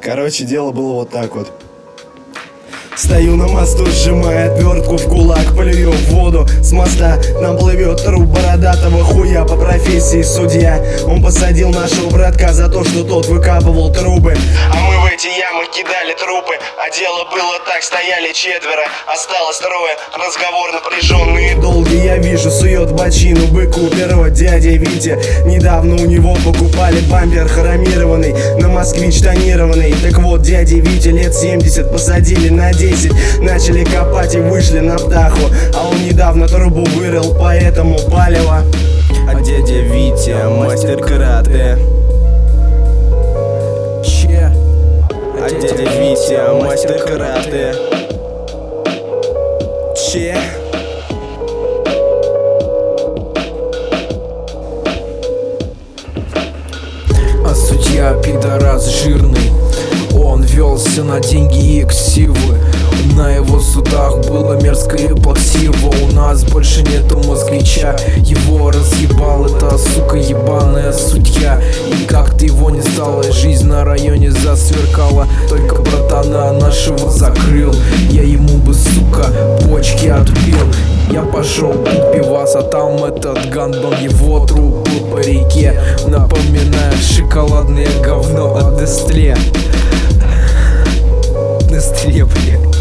Короче, дело было вот так вот. Стою на мосту, сжимая отвертку в кулак, плюю в воду с моста. Нам плывет труп бородатого хуя по профессии судья. Он посадил нашего братка за то, что тот выкапывал трубы, а мы в эти ямы кидали трупы. А дело было так, стояли четверо, осталось трое. Разговор напряженный и долгий. Я вижу, сует бочину быку первого дядя Витя. Недавно у него покупали бампер хромированный, на москвич тонированный. Так вот, дядя Витя лет 70 посадили на 10. Начали копать и вышли на птаху, а он недавно трубу вырыл, поэтому палево. А дядя Витя мастер карате. Че? А дядя Витя мастер карате. Че? А судья пидорас жирный, он велся на деньги и ксивы. На его судах было мерзко и плаксиво. У нас больше нету москвича, его разъебал эта сука ебаная судья. И как-то его не стало, жизнь на районе засверкала. Только братана нашего закрыл, я ему бы, сука, почки отбил. Я пошел пить пивас, а там этот гандон, его труп был по реке. Напоминает шоколадное говно от Нестле. Нестле, блядь.